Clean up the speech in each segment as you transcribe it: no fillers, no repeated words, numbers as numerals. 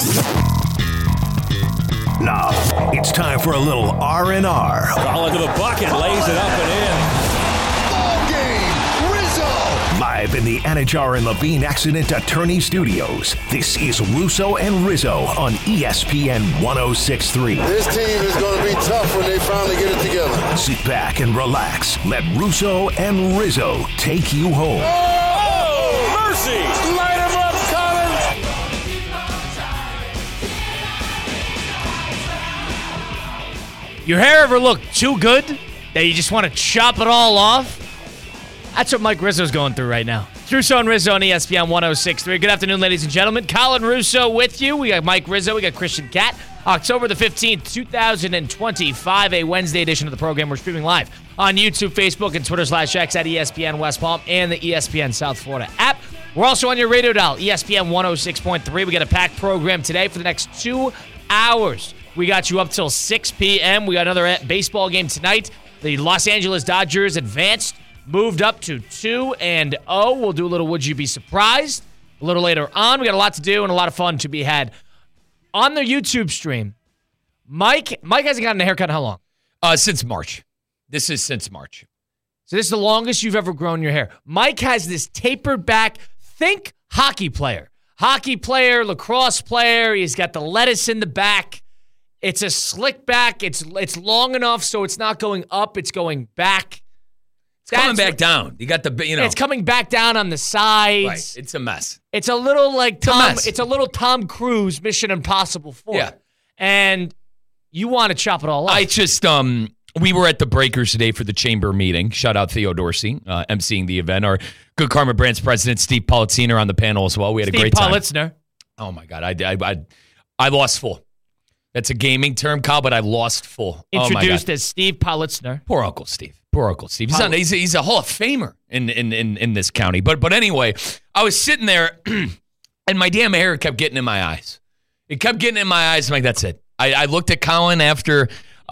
Now, it's time for a little R&R. Ball into the bucket, lays it up and in. Ball game, Rizzo! Live in the Anajar and Levine Accident Attorney Studios, this is Russo and Rizzo on ESPN 106.3. This team is going to be tough when they finally get it together. Sit back and relax. Let Russo and Rizzo take you home. Oh, mercy! Light him up, Colin! Your hair ever look too good that you just want to chop it all off? That's what Mike Rizzo's going through right now. It's Russo and Rizzo on ESPN 106.3. Good afternoon, ladies and gentlemen. Colin Russo with you. We got Mike Rizzo. We got Christian Cat. October the 15th, 2025, a Wednesday edition of the program. We're streaming live on YouTube, Facebook, and Twitter/X at ESPN West Palm and the ESPN South Florida app. We're also on your radio dial, ESPN 106.3. We got a packed program today for the next 2 hours. We got you up till 6 p.m. We got another baseball game tonight. The Los Angeles Dodgers advanced, moved up to 2-0. We'll do a little Would You Be Surprised a little later on. We got a lot to do and a lot of fun to be had. On the YouTube stream, Mike hasn't gotten a haircut in how long? Since March. This is since March. So this is the longest you've ever grown your hair. Mike has this tapered back, think hockey player. Hockey player, lacrosse player. He's got the lettuce in the back. It's a slick back. It's long enough so it's not going up. It's going back. It's coming back down. You got the, It's coming back down on the sides. Right. It's a mess. It's a little like Tom. mess. It's a little Tom Cruise Mission Impossible 4. Yeah. And you want to chop it all up. I just, we were at the Breakers today for the chamber meeting. Shout out Theo Dorsey, emceeing the event. Our Good Karma Brands president, Steve Politziner, on the panel as well. We had a great time. Steve Politziner. Oh, my God. I lost full. That's a gaming term, Kyle, but I lost full. Introduced as Steve Politzner. Poor Uncle Steve. He's a Hall of Famer in this county. But anyway, I was sitting there, and my damn hair kept getting in my eyes. It kept getting in my eyes. I'm like, that's it. I looked at Colin after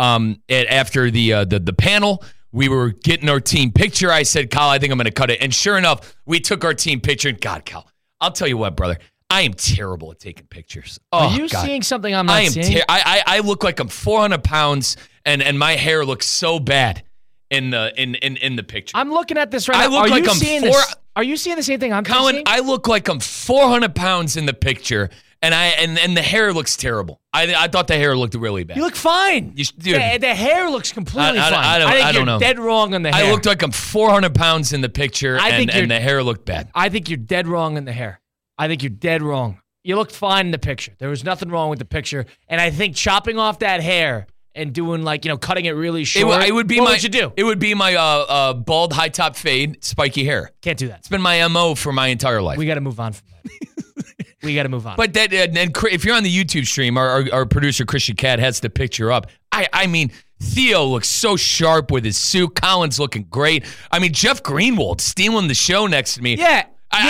the panel. We were getting our team picture. I said, Kyle, I think I'm going to cut it. And sure enough, we took our team picture. And God, Kyle, I'll tell you what, brother. I am terrible at taking pictures. Are you seeing something I'm not seeing? I look like I'm 400 pounds, and my hair looks so bad in the picture. I'm looking at this right now. Look like I'm Are you seeing the same thing I'm seeing? Colin, I look like I'm 400 pounds in the picture, and the hair looks terrible. I thought the hair looked really bad. You look fine. The hair looks completely fine. I think you're dead wrong on the hair. I looked like I'm 400 pounds in the picture, and the hair looked bad. I think you're dead wrong in the hair. I think you're dead wrong. You looked fine in the picture. There was nothing wrong with the picture. And I think chopping off that hair and doing cutting it really short. It would be what would you do? It would be my bald high top fade, spiky hair. Can't do that. It's been my MO for my entire life. We got to move on from that. We got to move on. But that, and if you're on the YouTube stream, our producer Christian Cat has the picture up. I mean, Theo looks so sharp with his suit. Colin's looking great. I mean, Jeff Greenwald stealing the show next to me. Yeah.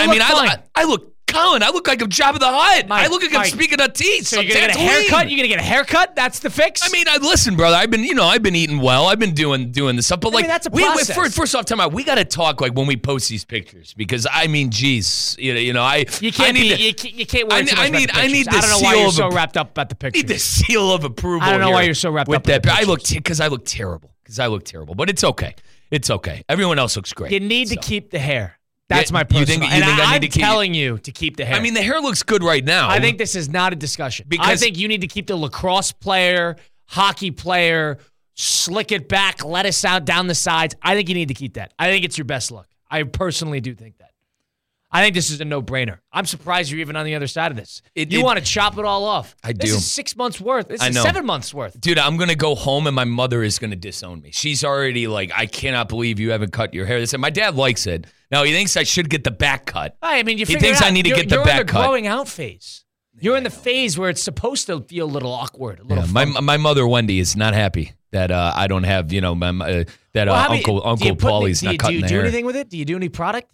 I look. Colin, I look like I'm Jabba the Hutt. I look like I'm speaking of teeth. So you're gonna get a haircut? You're gonna get a haircut? That's the fix? I mean, listen, brother. I've been eating well. I've been doing this stuff. But that's a process. First off, time out. We got to talk when we post these pictures because I mean, geez, you can't worry too much about the pictures. I need the I don't know why you're so wrapped up about the pictures. Need the seal of approval. I don't know why you're so wrapped up with that. I look terrible. But it's okay. It's okay. Everyone else looks great. You need to keep the hair. That's my personal. I'm telling you to keep the hair. I mean, the hair looks good right now. I think this is not a discussion. I think you need to keep the lacrosse player, hockey player, slick it back, lettuce out down the sides. I think you need to keep that. I think it's your best look. I personally do think that. I think this is a no-brainer. I'm surprised you're even on the other side of this. You want to chop it all off. I do. This is 6 months worth. This is 7 months worth. Dude, I'm going to go home and my mother is going to disown me. She's already like, I cannot believe you haven't cut your hair. My dad likes it. No, he thinks I should get the back cut. I mean, he thinks I need to get the back cut. You're in the growing out phase. You're in the phase where it's supposed to feel a little awkward. A little my mother, Wendy, is not happy that I don't have, Uncle Paulie's not cutting the hair. Do you do anything with it? Do you do any product?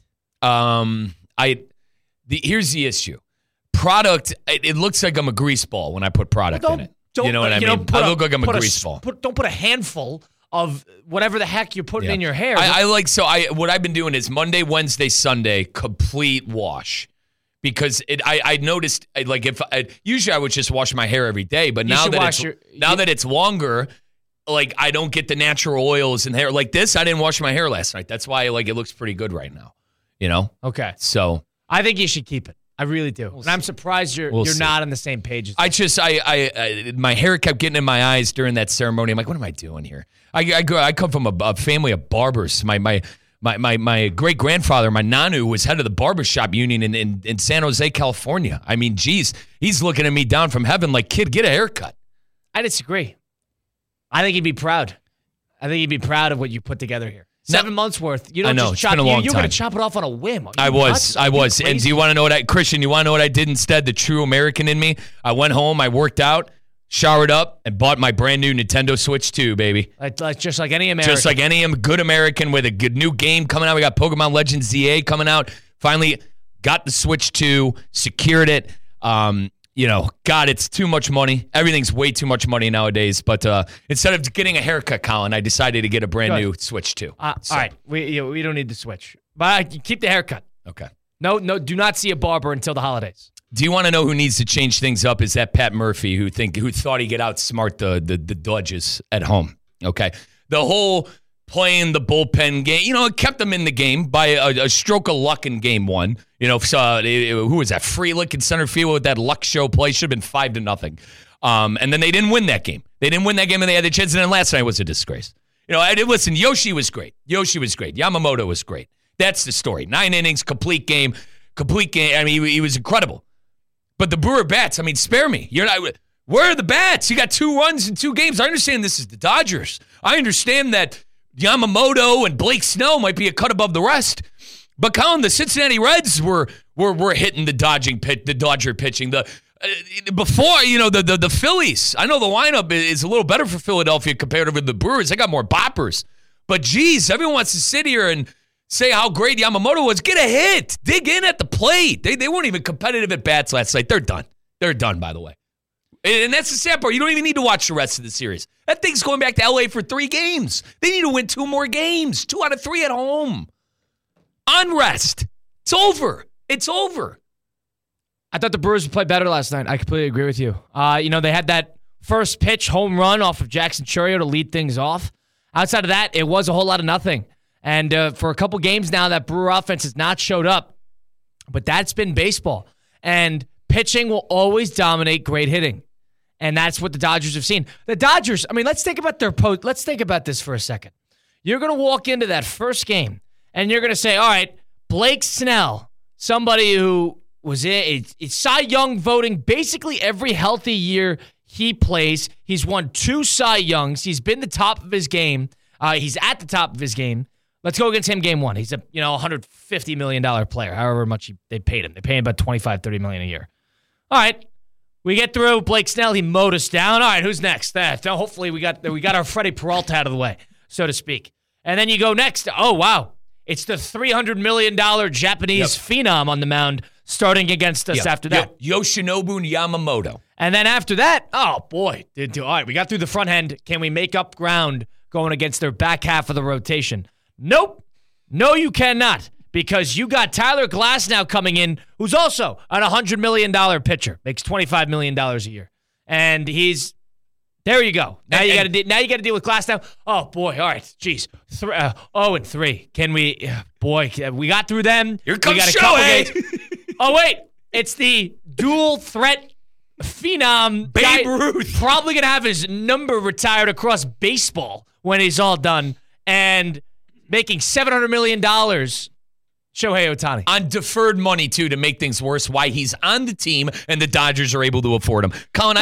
Here's the issue. Product, it looks like I'm a grease ball when I put product in it. You know what I mean? I look like I'm a grease ball. Don't put a handful of whatever the heck you're putting in your hair. What I've been doing is Monday, Wednesday, Sunday, complete wash. because I noticed usually I would just wash my hair every day, but now that it's longer, like I don't get the natural oils in hair like this. I didn't wash my hair last night. That's why it looks pretty good right now. Okay. So I think you should keep it. I really do. And I'm surprised you're not on the same page as I my hair kept getting in my eyes during that ceremony. I'm like, what am I doing here? I come from a family of barbers. My great grandfather, my nanu, was head of the barbershop union in San Jose, California. I mean, geez, he's looking at me down from heaven like, kid, get a haircut. I disagree. I think he'd be proud. I think he'd be proud of what you put together here. 7 months worth. You don't just chop it. You're going to chop it off on a whim. I was. And do you want to know what Christian, you want to know what I did instead? The true American in me? I went home, I worked out, showered up, and bought my brand new Nintendo Switch 2, baby. Just like any American. Just like any good American with a good new game coming out. We got Pokemon Legends ZA coming out. Finally got the Switch 2, secured it. God, it's too much money. Everything's way too much money nowadays. But instead of getting a haircut, Colin, I decided to get a brand new Switch 2. All right. We don't need the Switch. But keep the haircut. Okay. No, do not see a barber until the holidays. Do you want to know who needs to change things up? Is that Pat Murphy who thought he could outsmart the Dodgers at home? Okay. The whole playing the bullpen game, it kept them in the game by a stroke of luck in game one. Who was that? Frelick in center field with that luck show play. Should have been 5-0. And then they didn't win that game. They didn't win that game, and they had the chance. And then last night was a disgrace. Listen, Yoshi was great. Yamamoto was great. That's the story. 9 innings, complete game. I mean, he was incredible. But the Brewer bats, I mean, spare me. Where are the bats? You got 2 runs in 2 games. I understand this is the Dodgers. I understand that Yamamoto and Blake Snell might be a cut above the rest. But Colin, the Cincinnati Reds were hitting the Dodger pitching. Before, the Phillies. I know the lineup is a little better for Philadelphia compared to the Brewers. They got more boppers. But geez, everyone wants to sit here and say how great Yamamoto was. Get a hit. Dig in at the plate. They weren't even competitive at bats last night. They're done. They're done, by the way. And that's the sad part. You don't even need to watch the rest of the series. That thing's going back to L.A. for 3 games. They need to win 2 more games. 2 out of 3 at home. Unrest. It's over. It's over. I thought the Brewers would play better last night. I completely agree with you. They had that first pitch home run off of Jackson Chourio to lead things off. Outside of that, it was a whole lot of nothing. And for a couple games now, that Brewer offense has not showed up. But that's been baseball. And pitching will always dominate great hitting. And that's what the Dodgers have seen. The Dodgers, I mean, let's think about let's think about this for a second. You're going to walk into that first game, and you're going to say, all right, Blake Snell, somebody who was it's Cy Young voting basically every healthy year he plays. He's won 2 Cy Youngs. He's been the top of his game. He's at the top of his game. Let's go against him game 1. He's a $150 million player, however much they paid him. They pay him about $25-30 million a year. All right. We get through Blake Snell. He mowed us down. All right, who's next? Hopefully we got our Freddie Peralta out of the way, so to speak. And then you go next. Oh, wow. It's the $300 million Japanese phenom on the mound starting against us after that. Yoshinobu Yamamoto. And then after that, oh, boy. All right, we got through the front end. Can we make up ground going against their back half of the rotation? Nope. No, you cannot. Because you got Tyler Glasnow coming in, who's also an $100 million pitcher, makes $25 million a year, and there you go. Now you got to deal with Glasnow. Oh boy, all right, jeez, 0-3. Can we? Boy, we got through them. Here comes Shohei. Oh wait, it's the dual threat phenom Babe Ruth. Probably gonna have his number retired across baseball when he's all done, and making $700 million. Shohei Ohtani. On deferred money, too, to make things worse, why he's on the team and the Dodgers are able to afford him. Colin,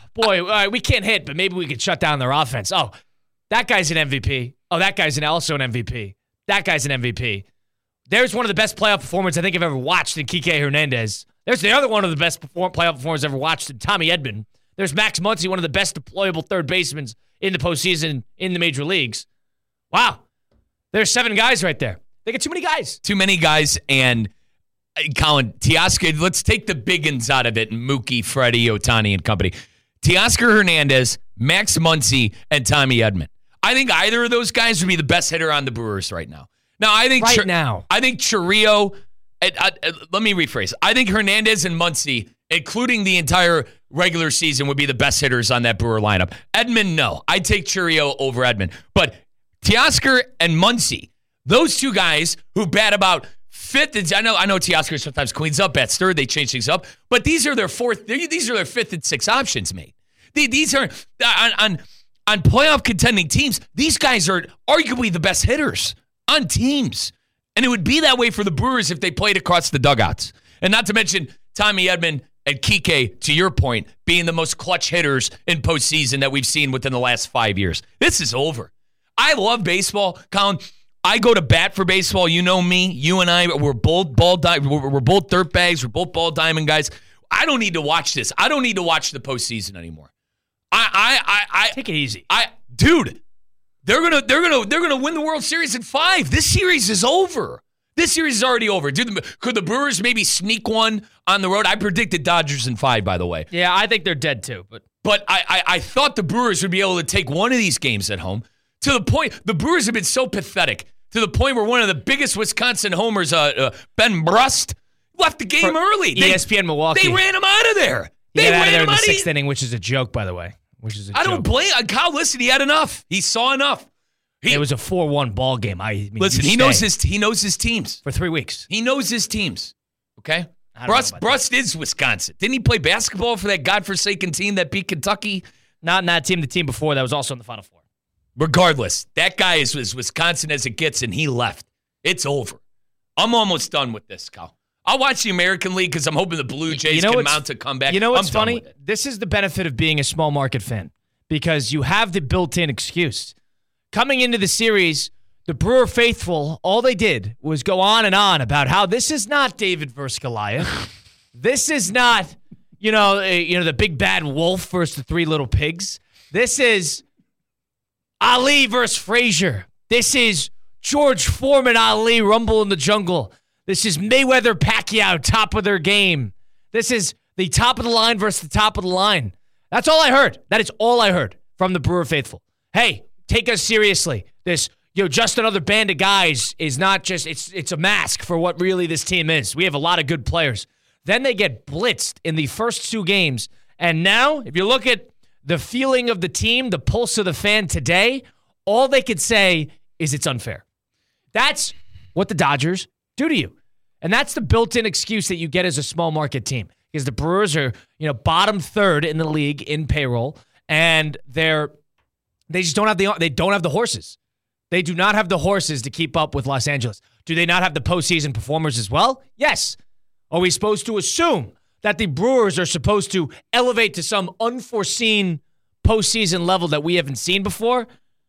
we can't hit, but maybe we could shut down their offense. Oh, that guy's an MVP. Oh, that guy's also an MVP. That guy's an MVP. There's one of the best playoff performers I think I've ever watched in Kike Hernandez. There's the other one of the best playoff performers I've ever watched in Tommy Edman. There's Max Muncy, one of the best deployable third basemen in the postseason in the major leagues. Wow. There's 7 guys right there. They got too many guys. Too many guys, and Colin, Teoscar, let's take the big uns out of it, Mookie, Freddie, Ohtani, and company. Teoscar Hernandez, Max Muncy, and Tommy Edman. I think either of those guys would be the best hitter on the Brewers right now. Now, I think now. I think Chourio let me rephrase. I think Hernandez and Muncy, including the entire regular season, would be the best hitters on that Brewer lineup. Edman, no. I'd take Chourio over Edman. But Teoscar and Muncy, those two guys who bat about fifth. I know Teoscar sometimes cleans up, bats third. They change things up. But these are their fifth and sixth options, mate. These are on playoff contending teams. These guys are arguably the best hitters on teams. And it would be that way for the Brewers if they played across the dugouts. And not to mention Tommy Edman and Kike, to your point, being the most clutch hitters in postseason that we've seen within the last 5 years. This is over. I love baseball, Colin. I go to bat for baseball. You know me. You and I, we're both we're both dirtbags. We're both ball diamond guys. I don't need to watch this. I don't need to watch the postseason anymore. I take it easy. Dude, they're gonna win the World Series in 5. This series is over. This series is already over. Could the Brewers maybe sneak one on the road? I predicted Dodgers in 5, by the way. Yeah, I think they're dead too. But I thought the Brewers would be able to take one of these games at home. To the point, the Brewers have been so pathetic. To the point where one of the biggest Wisconsin homers, Ben Brust, left the game early. ESPN Milwaukee. They ran him out of there. They ran him out of there in the 6th inning, which is a joke, by the way. I don't blame Kyle. Listen, he had enough. He saw enough. It was a 4-1 ball game. Listen, he knows his teams for 3 weeks. He knows his teams. Okay, Brust is Wisconsin. Didn't he play basketball for that godforsaken team that beat Kentucky? Not in that team. The team before that was also in the Final Four. Regardless, that guy is as Wisconsin as it gets, and he left. It's over. I'm almost done with this, Kyle. I'll watch the American League because I'm hoping the Blue Jays can mount a comeback. You know what's funny? This is the benefit of being a small market fan because you have the built-in excuse. Coming into the series, the Brewer faithful, all they did was go on and on about how this is not David versus Goliath. This is not, the big bad wolf versus the 3 little pigs. This is Ali versus Frazier. This is George Foreman, Ali, Rumble in the Jungle. This is Mayweather, Pacquiao, top of their game. This is the top of the line versus the top of the line. That's all I heard. That is all I heard from the Brewer faithful. Hey, take us seriously. This, just another band of guys is not just, it's a mask for what really this team is. We have a lot of good players. Then they get blitzed in the first 2 games. And now, if you look at the feeling of the team, the pulse of the fan today, all they could say is it's unfair. That's what the Dodgers do to you. And that's the built-in excuse that you get as a small market team. Because the Brewers are, bottom 3rd in the league in payroll, and they just don't have the horses. They do not have the horses to keep up with Los Angeles. Do they not have the postseason performers as well? Yes. Are we supposed to assume that the Brewers are supposed to elevate to some unforeseen postseason level that we haven't seen before?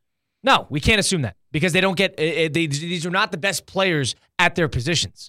No, we can't assume that because they don't get these are not the best players at their positions.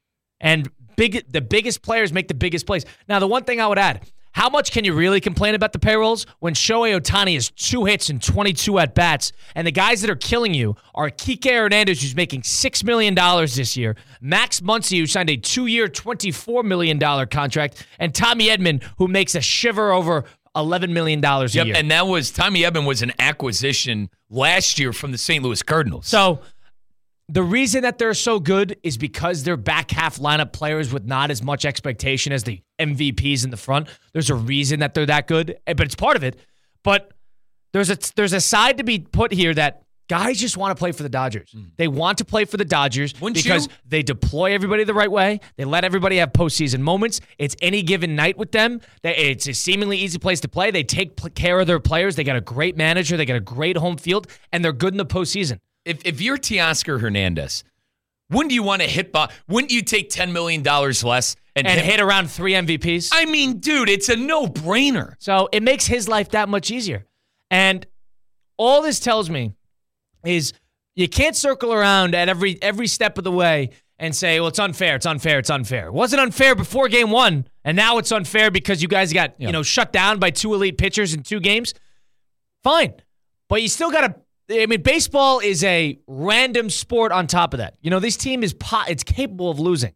And the biggest players make the biggest plays. Now, the one thing I would add, how much can you really complain about the payrolls when Shohei Ohtani has 2 hits and 22 at-bats, and the guys that are killing you are Kike Hernandez, who's making $6 million this year, Max Muncy, who signed a 2-year, $24 million contract, and Tommy Edman, who makes a shiver over $11 million a year. And Tommy Edman was an acquisition last year from the St. Louis Cardinals. So the reason that they're so good is because they're back half lineup players with not as much expectation as the MVPs in the front. There's a reason that they're that good, but it's part of it. But there's a side to be put here that guys just want to play for the Dodgers. They want to play for the Dodgers because they deploy everybody the right way. They let everybody have postseason moments. It's any given night with them. It's a seemingly easy place to play. They take care of their players. They got a great manager. They got a great home field, and they're good in the postseason. If you're Teoscar Hernandez, wouldn't you want to hit? Wouldn't you take $10 million less and hit around 3 MVPs? I mean, dude, it's a no-brainer. So it makes his life that much easier. And all this tells me is you can't circle around at every step of the way and say, well, it's unfair, it's unfair, it's unfair. It wasn't unfair before game 1, and now it's unfair because you guys got shut down by 2 elite pitchers in 2 games. Fine. But you still got to. I mean, baseball is a random sport on top of that. This team it's capable of losing.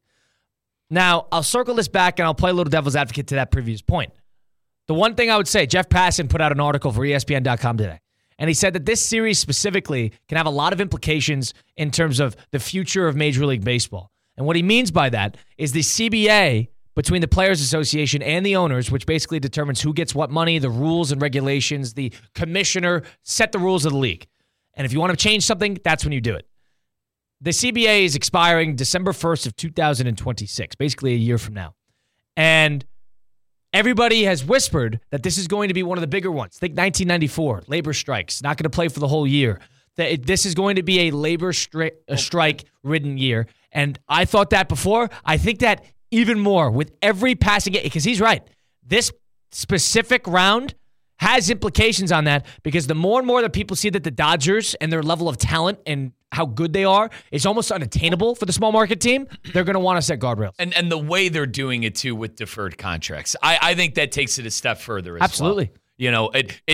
Now, I'll circle this back and I'll play a little devil's advocate to that previous point. The one thing I would say, Jeff Passan put out an article for ESPN.com today, and he said that this series specifically can have a lot of implications in terms of the future of Major League Baseball. And what he means by that is the CBA between the Players Association and the owners, which basically determines who gets what money, the rules and regulations, the commissioner set the rules of the league. And if you want to change something, that's when you do it. The CBA is expiring December 1st of 2026, basically a year from now. And everybody has whispered that this is going to be one of the bigger ones. Think 1994, labor strikes, not going to play for the whole year. This is going to be a labor strike-ridden year. And I thought that before. I think that even more with every passing game, because he's right. This specific round has implications on that because the more and more that people see that the Dodgers and their level of talent and how good they are is almost unattainable for the small market team, they're going to want to set guardrails. And the way they're doing it, too, with deferred contracts, I think that takes it a step further as Absolutely. well. You know,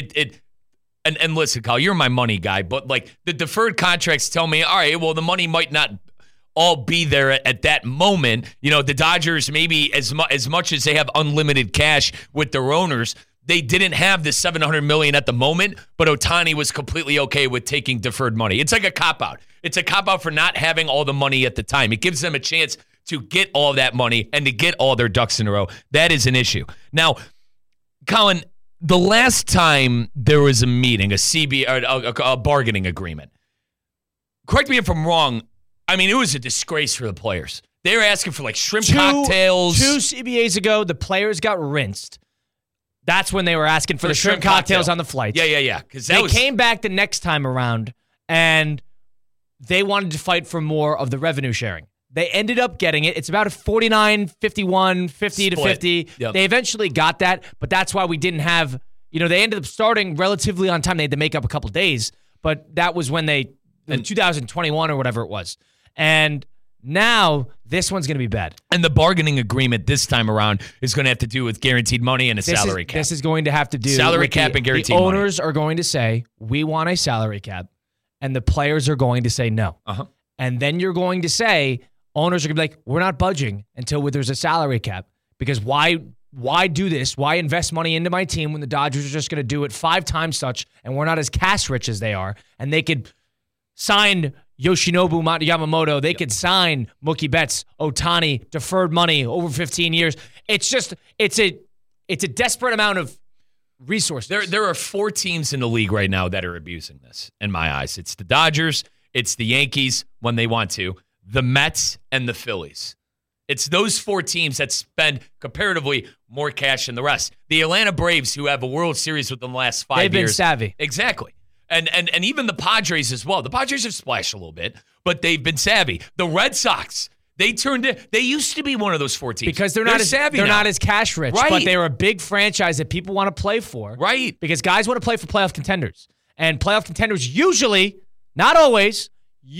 and listen, Kyle, you're my money guy, but like the deferred contracts tell me, all right, well, the money might not all be there at that moment. You know, the Dodgers, maybe as much as they have unlimited cash with their owners, they didn't have the $700 million at the moment, but Ohtani was completely okay with taking deferred money. It's like a cop-out. It's a cop-out for not having all the money at the time. It gives them a chance to get all that money and to get all their ducks in a row. That is an issue. Now, Colin, the last time there was a meeting, a bargaining agreement, correct me if I'm wrong, I mean, it was a disgrace for the players. They were asking for like shrimp cocktails. 2 CBAs ago, the players got rinsed. That's when they were asking for the shrimp cocktails on the flights. Yeah. They came back the next time around, and they wanted to fight for more of the revenue sharing. They ended up getting it. It's about a 49-51, 50-50. Yep. They eventually got that, but that's why we didn't have, they ended up starting relatively on time. They had to make up a couple days, but that was when in 2021 or whatever it was. And now this one's going to be bad. And the bargaining agreement this time around is going to have to do with guaranteed money and a salary cap. This is going to have to do salary cap and guaranteed money. The owners are going to say, we want a salary cap, and the players are going to say no. Uh-huh. And then you're going to say, owners are going to be like, we're not budging until there's a salary cap, because why do this? Why invest money into my team when the Dodgers are just going to do it 5 times such, and we're not as cash rich as they are, and they could sign Yoshinobu Yamamoto. They could sign Mookie Betts, Ohtani, deferred money over 15 years. It's a desperate amount of resources. There are 4 teams in the league right now that are abusing this, in my eyes. It's the Dodgers, it's the Yankees when they want to, the Mets, and the Phillies. It's those 4 teams that spend comparatively more cash than the rest. The Atlanta Braves, who have a World Series within the last 5 years. They've been savvy. Exactly. And even the Padres as well. The Padres have splashed a little bit, but they've been savvy. The Red Sox, they used to be one of those 4 teams. Because they're not as cash rich, right. But they're a big franchise that people want to play for. Right. Because guys want to play for playoff contenders. And playoff contenders usually, not always,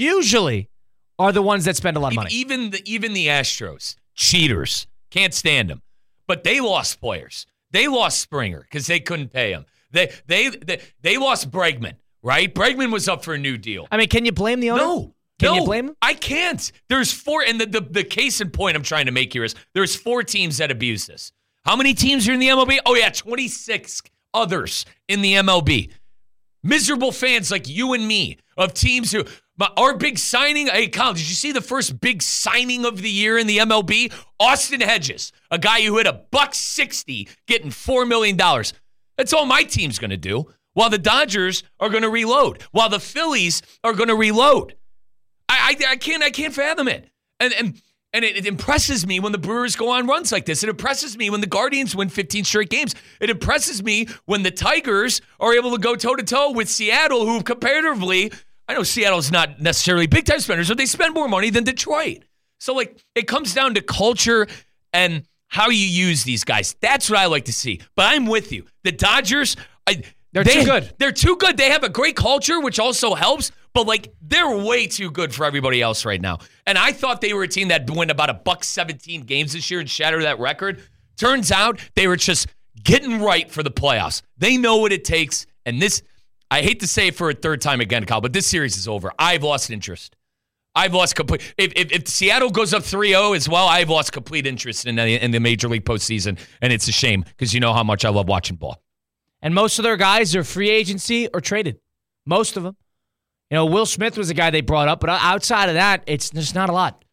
are the ones that spend a lot of money. Even the Astros, cheaters, can't stand them. But they lost players. They lost Springer because they couldn't pay him. They lost Bregman, right? Bregman was up for a new deal. I mean, can you blame the owner? No. Can you blame him? I can't. There's 4, and the case in point I'm trying to make here is there's 4 teams that abuse this. How many teams are in the MLB? Oh, yeah, 26 others in the MLB. Miserable fans like you and me of teams who... Our big signing, hey, Colin, did you see the first big signing of the year in the MLB? Austin Hedges, a guy who hit $160, getting $4 million. That's all my team's going to do, while the Dodgers are going to reload, while the Phillies are going to reload. I can't fathom it. And it impresses me when the Brewers go on runs like this. It impresses me when the Guardians win 15 straight games. It impresses me when the Tigers are able to go toe-to-toe with Seattle, who comparatively... I know Seattle's not necessarily big-time spenders, but they spend more money than Detroit. So, it comes down to culture and how you use these guys. That's what I like to see. But I'm with you. The Dodgers, they're too good. They're too good. They have a great culture, which also helps, but, they're way too good for everybody else right now. And I thought they were a team that win about $117 games this year and shatter that record. Turns out they were just getting right for the playoffs. They know what it takes, and this... I hate to say it for a 3rd time again, Kyle, but this series is over. I've lost interest. I've lost complete. If Seattle goes up 3-0 as well, I've lost complete interest in the Major League postseason, and it's a shame because you know how much I love watching ball. And most of their guys are free agency or traded. Most of them. Will Smith was the guy they brought up, but outside of that, it's just not a lot.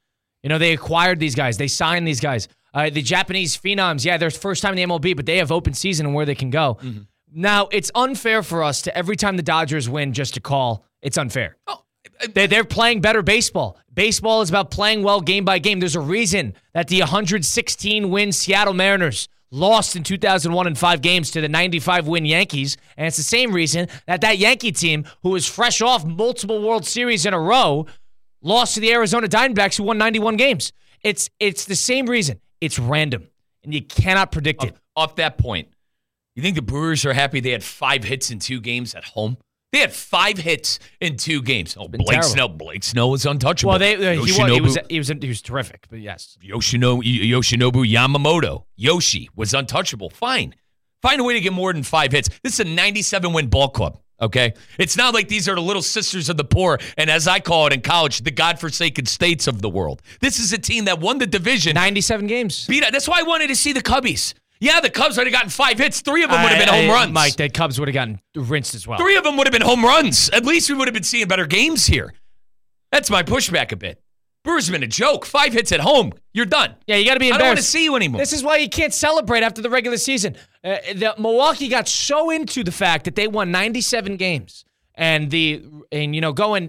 They acquired these guys. They signed these guys. The Japanese phenoms, their first time in the MLB, but they have open season and where they can go. Mm-hmm. Now, it's unfair for us to every time the Dodgers win just to call it's unfair. They're playing better baseball. Baseball is about playing well game by game. There's a reason that the 116-win Seattle Mariners lost in 2001 in 5 games to the 95-win Yankees, and it's the same reason that Yankee team, who was fresh off multiple World Series in a row, lost to the Arizona Diamondbacks, who won 91 games. It's the same reason. It's random, and you cannot predict it. Off that point, you think the Brewers are happy they had 5 hits in 2 games at home? They had 5 hits in 2 games. Oh, Blake Snell was untouchable. Well, he was terrific, but yes. Yoshinobu Yamamoto. Yoshi was untouchable. Fine. Find a way to get more than 5 hits. This is a 97-win ball club, okay? It's not like these are the little sisters of the poor, and as I call it in college, the godforsaken states of the world. This is a team that won the division. 97 games. That's why I wanted to see the Cubbies. Yeah, the Cubs would have gotten 5 hits. 3 of them would have been home runs. Mike, the Cubs would have gotten rinsed as well. 3 of them would have been home runs. At least we would have been seeing better games here. That's my pushback a bit. Brewers have been a joke. 5 hits at home. You're done. Yeah, you got to be embarrassed. I don't want to see you anymore. This is why you can't celebrate after the regular season. Milwaukee got so into the fact that they won 97 games and going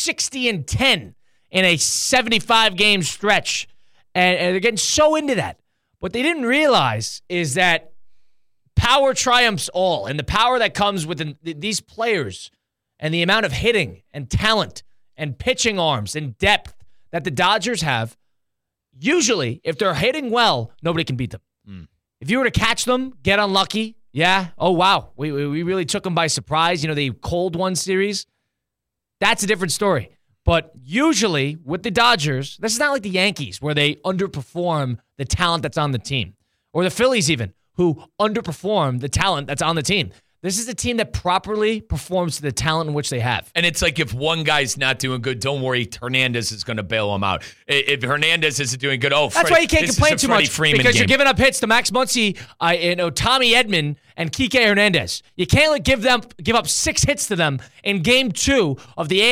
60-10 in a 75-game stretch. And they're getting so into that. What they didn't realize is that power triumphs all, and the power that comes with these players and the amount of hitting and talent and pitching arms and depth that the Dodgers have, usually, if they're hitting well, nobody can beat them. If you were to catch them, get unlucky, oh, wow, we really took them by surprise. They cold one series. That's a different story. But usually, with the Dodgers, this is not like the Yankees, where they underperform the talent that's on the team. Or the Phillies even, who underperform the talent that's on the team. This is a team that properly performs to the talent in which they have. And it's like if one guy's not doing good, don't worry, Hernandez is going to bail him out. If Hernandez isn't doing good, that's why you can't complain too much, because you're giving up hits to Max Muncy, Tommy Edman, and Kike Hernandez. You can't give up 6 hits to them in Game 2 of the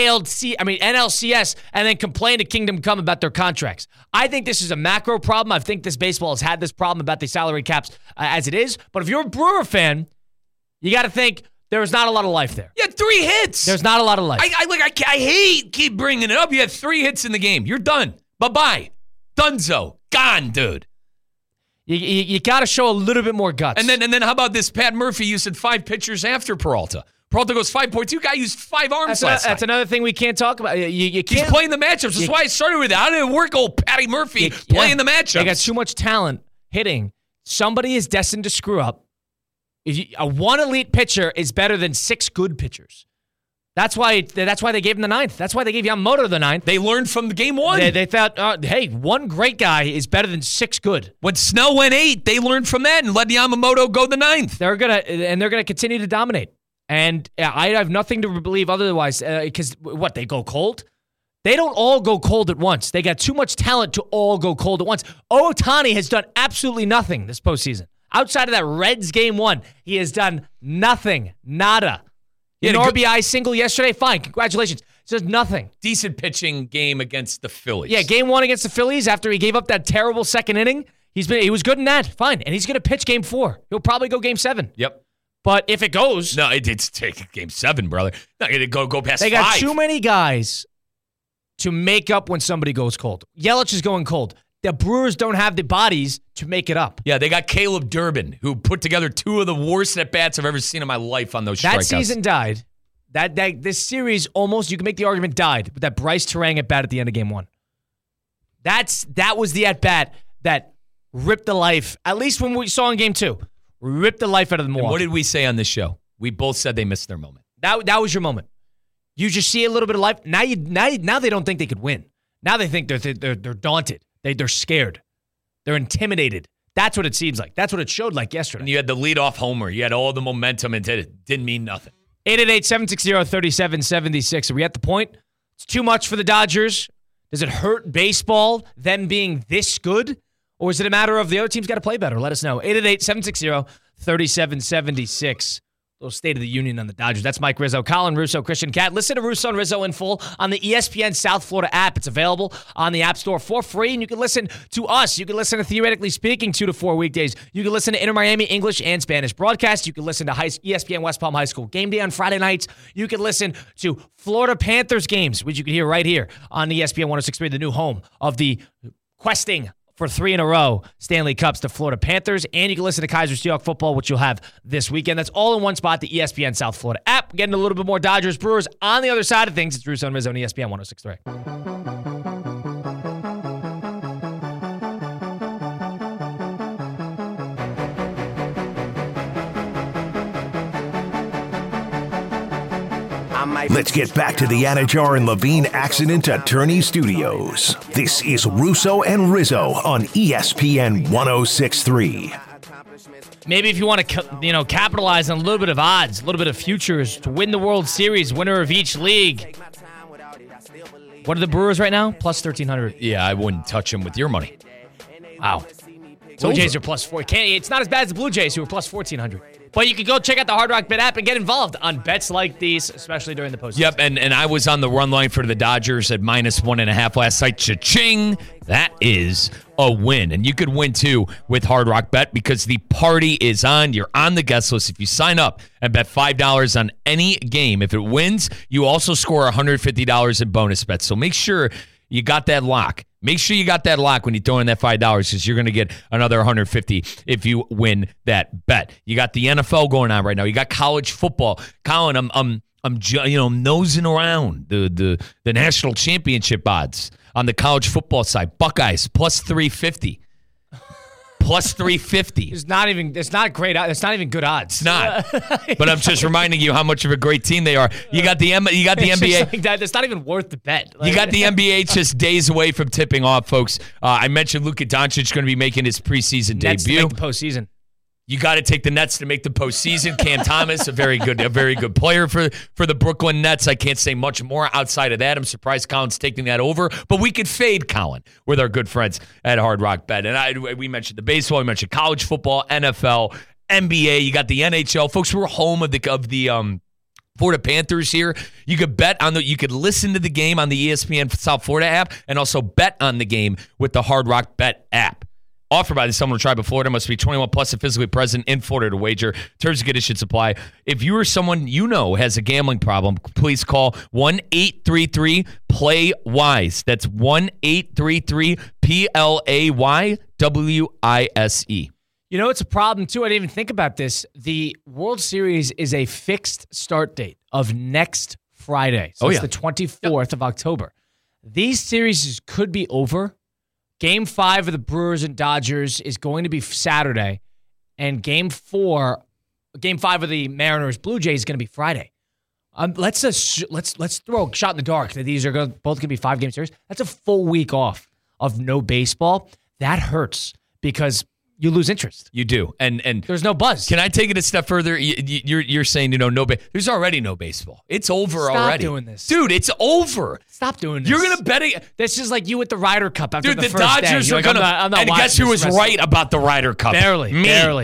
NLCS, and then complain to Kingdom Come about their contracts. I think this is a macro problem. I think this baseball has had this problem about the salary caps as it is. But if you're a Brewer fan, you got to think there's not a lot of life there. You had 3 hits. There's not a lot of life. I hate keep bringing it up. You had 3 hits in the game. You're done. Bye-bye. Dunzo. Gone, dude. You got to show a little bit more guts. And then how about this? Pat Murphy using 5 pitchers after Peralta. Peralta goes 5.2. Guy used 5 arms last night. That's another thing we can't talk about. You can't. He's playing the matchups. That's why I started with that. How did it work, old Patty Murphy playing the matchups? They got too much talent hitting. Somebody is destined to screw up. One elite pitcher is better than 6 good pitchers. That's why they gave him the 9th. That's why they gave Yamamoto the 9th. They learned from the game 1. They thought, hey, 1 great guy is better than 6 good. When Snell went 8, they learned from that and let Yamamoto go the 9th. They're gonna continue to dominate. And I have nothing to believe otherwise. Because they go cold? They don't all go cold at once. They got too much talent to all go cold at once. Ohtani has done absolutely nothing this postseason. Outside of that Reds Game 1, he has done nothing. Nada. An RBI single yesterday? Fine. Congratulations. Just nothing. Decent pitching game against the Phillies. Yeah, Game 1 against the Phillies after he gave up that terrible second inning. He was good in that. Fine. And he's going to pitch Game 4. He'll probably go Game 7. Yep. But if it goes... No, it's taking Game 7, brother. Not going to go past 5. They got too many guys to make up when somebody goes cold. Yelich is going cold. The Brewers don't have the bodies to make it up. Yeah, they got Caleb Durbin, who put together 2 of the worst at-bats I've ever seen in my life on those strikeouts. That season died. This series almost, you can make the argument, died with that Bryce Terang at-bat at the end of Game 1. That was the at-bat that ripped the life, at least when we saw in Game 2, ripped the life out of the Milwaukee. And what did we say on this show? We both said they missed their moment. That was your moment. You just see a little bit of life. Now they don't think they could win. Now they think they're daunted. They're scared. They're intimidated. That's what it seems like. That's what it showed like yesterday. And you had the leadoff homer. You had all the momentum, and it didn't mean nothing. 888-760-3776. Are we at the point? It's too much for the Dodgers. Does it hurt baseball, them being this good? Or is it a matter of the other team's got to play better? Let us know. 888-760-3776. little State of the Union on the Dodgers. That's Mike Rizzo, Colin Russo, Christian Cat. Listen to Russo and Rizzo in full on the ESPN South Florida app. It's available on the App Store for free, and you can listen to us. You can listen to Theoretically Speaking 2 to 4 weekdays. You can listen to Inter Miami English and Spanish broadcasts. You can listen to ESPN West Palm High School Game Day on Friday nights. You can listen to Florida Panthers games, which you can hear right here on ESPN 106.3, the new home of the questing for 3 in a row Stanley Cups, the Florida Panthers. And you can listen to Kaiser Seahawks football, which you'll have this weekend. That's all in one spot, the ESPN South Florida app. Getting a little bit more Dodgers Brewers on the other side of things. It's Russo and Rizzo on ESPN 106.3. Let's get back to the Anajar and Levine Accident Attorney Studios. This is Russo and Rizzo on ESPN 106.3. Maybe if you want to, capitalize on a little bit of odds, a little bit of futures to win the World Series, winner of each league. What are the Brewers right now? Plus 1,300. Yeah, I wouldn't touch them with your money. Wow. Blue Jays are plus 4. It's not as bad as the Blue Jays, who are plus 1,400. But you can go check out the Hard Rock Bet app and get involved on bets like these, especially during the postseason. Yep, and I was on the run line for the Dodgers at -1.5 last night. Cha-ching! That is a win. And you could win, too, with Hard Rock Bet because the party is on. You're on the guest list. If you sign up and bet $5 on any game, if it wins, you also score $150 in bonus bets. So make sure you got that lock. Make sure you got that lock when you throw in that $5 because you're going to get another $150 if you win that bet. You got the NFL going on right now. You got college football. Colin, I'm nosing around the national championship odds on the college football side. Buckeyes plus 350. Plus 350. It's not great. It's not even good odds. It's not. But I'm just reminding you how much of a great team they are. You got the NBA. Like that. It's not even worth the bet. You got the NBA just days away from tipping off, folks. I mentioned Luka Doncic going to be making his preseason Nets debut. To make the postseason. You got to take the Nets to make the postseason. Cam Thomas, a very good player for the Brooklyn Nets. I can't say much more outside of that. I'm surprised Colin's taking that over, but we could fade Colin with our good friends at Hard Rock Bet. And we mentioned the baseball, we mentioned college football, NFL, NBA. You got the NHL, folks. We're home of the Florida Panthers here. You could bet you could listen to the game on the ESPN South Florida app, and also bet on the game with the Hard Rock Bet app. Offered by the Summer Tribe of Florida. Must be 21 plus and physically present in Florida to wager. Terms and conditions apply. If you or someone you know has a gambling problem, please call 1-833-PLAY-WISE. That's 1-833-PLAYWISE. It's a problem, too. I didn't even think about this. The World Series is a fixed start date of next Friday. So it's the 24th of October. These series could be over. Game 5 of the Brewers and Dodgers is going to be Saturday, and Game 5 of the Mariners Blue Jays is going to be Friday. Let's throw a shot in the dark that these are both going to be 5-game series. That's a full week off of no baseball. That hurts because you lose interest. You do, and there's no buzz. Can I take it a step further? You're saying no. There's already no baseball. It's over already. Stop doing this, dude. It's over. Stop doing this. You're gonna bet it. This is like you with the Ryder Cup after the first Dodgers day. are gonna. And guess who was right about the Ryder Cup? Barely.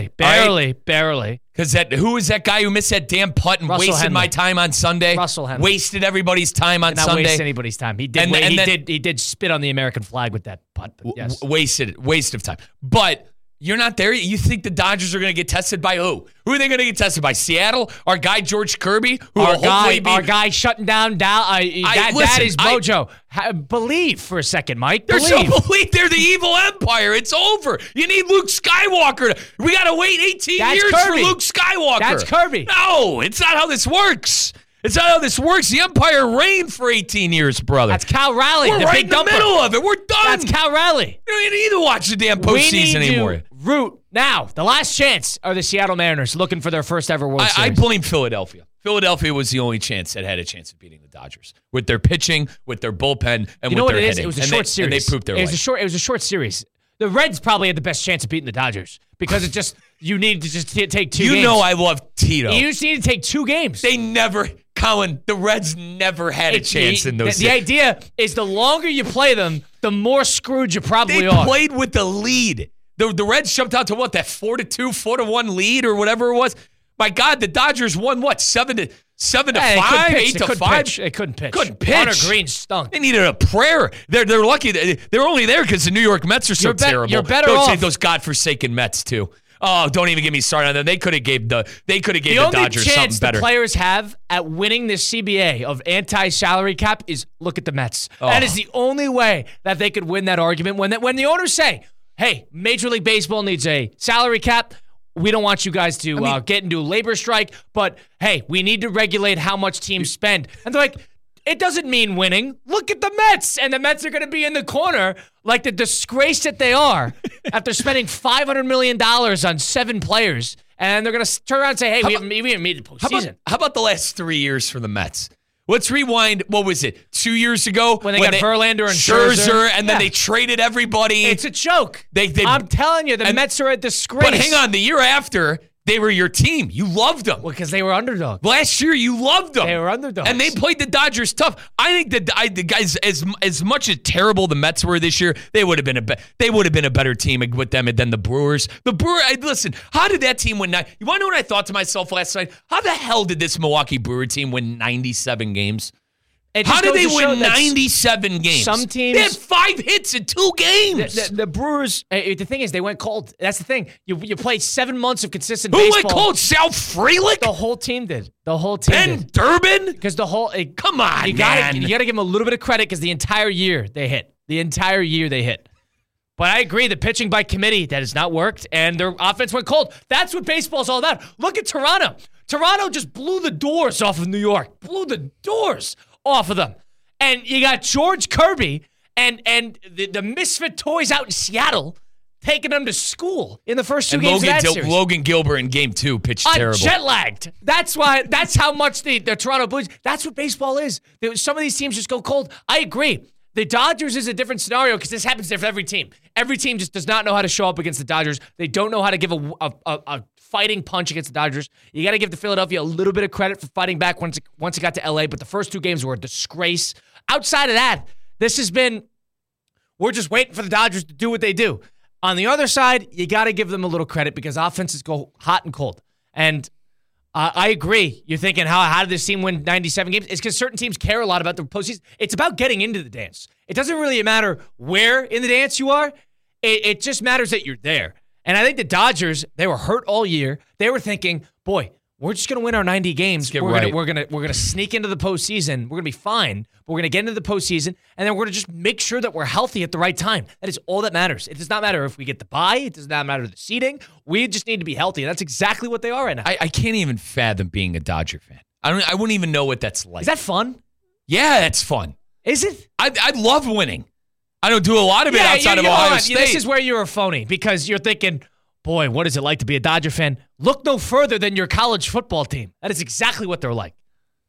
Because who was that guy who missed that damn putt and wasted my time on Sunday? Russell Henley. Wasted everybody's time on Sunday. Not waste anybody's time. He did. He did spit on the American flag with that putt. Yes. Waste of time. But you're not there. You think the Dodgers are going to get tested by who? Who are they going to get tested by? Seattle? Our guy George Kirby? Our guy shutting down that is Mojo. Believe for a second, Mike. There's no belief. They're the evil empire. It's over. You need Luke Skywalker. We got to wait 18 years for Luke Skywalker. That's Kirby. No, it's not how this works. It's not how this works. The Empire reigned for 18 years, brother. That's Cal Raleigh. We're right in the middle of it. We're done. That's Cal Raleigh. You don't need to watch the damn postseason anymore. Root now. The last chance are the Seattle Mariners looking for their first ever World Series. I blame Philadelphia. Philadelphia was the only chance that had a chance of beating the Dodgers with their pitching, with their bullpen, and with their hitting. It was a short series. And they proved their way. It was a short series. The Reds probably had the best chance of beating the Dodgers because it just you need to just take 2 games. You know I love Tito. You just need to take 2 games. Colin, the Reds never had a chance in those. The idea is the longer you play them, the more screwed you probably are. They played with the lead. The Reds jumped out to what, that 4-2, 4-1 lead or whatever it was. My God, the Dodgers won what? 7 to 5, 8 to 5. They couldn't pitch. Couldn't pitch. Hunter Green stunk. They needed a prayer. They're lucky. They're only there because the New York Mets are so terrible. You're better Don't off. say those godforsaken Mets too. Oh, don't even get me started on that. They could have gave the Dodgers something better. The only chance the players have at winning this CBA of anti-salary cap is look at the Mets. That is the only way that they could win that argument. When the owners say, "Hey, Major League Baseball needs a salary cap. We don't want you guys to get into a labor strike, but hey, we need to regulate how much teams spend." And they're like, it doesn't mean winning. Look at the Mets. And the Mets are going to be in the corner like the disgrace that they are after spending $500 million on 7 players. And they're going to turn around and say, hey, we haven't made the postseason. How about the last 3 years for the Mets? Let's rewind. What was it? 2 years ago when they got Verlander and Scherzer, and then they traded everybody. It's a joke. I'm telling you, the Mets are a disgrace. But hang on, the year after, they were your team. You loved them. Well, because they were underdogs. Last year, you loved them. They were underdogs. And they played the Dodgers tough. I think the guys, as much as terrible the Mets were this year, they would have been a better team with them than the Brewers. Listen, how did that team win? You want to know what I thought to myself last night? How the hell did this Milwaukee Brewer team win 97 games? How did they win 97 games? Some teams... They had 5 hits in 2 games. The Brewers... The thing is, they went cold. That's the thing. You played 7 months of consistent Who baseball. went cold? Sal Frelick? The whole team did. The whole team Ben did. Durbin? Because the whole... Come on, you gotta give them a little bit of credit because the entire year they hit. But I agree, the pitching by committee, that has not worked, and their offense went cold. That's what baseball's all about. Look at Toronto. Toronto just blew the doors off of New York. Blew the doors off of them. And you got George Kirby and the misfit toys out in Seattle taking them to school in the first 2 games of that series. Logan Gilbert in game 2 pitched terrible. Jet-lagged. That's how much the Toronto Blues, that's what baseball is. Some of these teams just go cold. I agree. The Dodgers is a different scenario because this happens to every team. Every team just does not know how to show up against the Dodgers. They don't know how to give a fighting punch against the Dodgers. You got to give the Philadelphia a little bit of credit for fighting back once it got to L.A., but the first 2 games were a disgrace. Outside of that, we're just waiting for the Dodgers to do what they do. On the other side, you got to give them a little credit because offenses go hot and cold. And I agree. You're thinking, how did this team win 97 games? It's because certain teams care a lot about the postseason. It's about getting into the dance. It doesn't really matter where in the dance you are. It just matters that you're there. And I think the Dodgers, they were hurt all year. They were thinking, boy, we're just going to win our 90 games. We're going to sneak into the postseason. We're going to be fine, but we're going to get into the postseason, and then we're going to just make sure that we're healthy at the right time. That is all that matters. It does not matter if we get the bye. It does not matter the seeding. We just need to be healthy. And that's exactly what they are right now. I can't even fathom being a Dodger fan. I wouldn't even know what that's like. Is that fun? Yeah, that's fun. Is it? I love winning. I don't do a lot of it outside of Ohio State. This is where you're a phony because you're thinking, boy, what is it like to be a Dodger fan? Look no further than your college football team. That is exactly what they're like.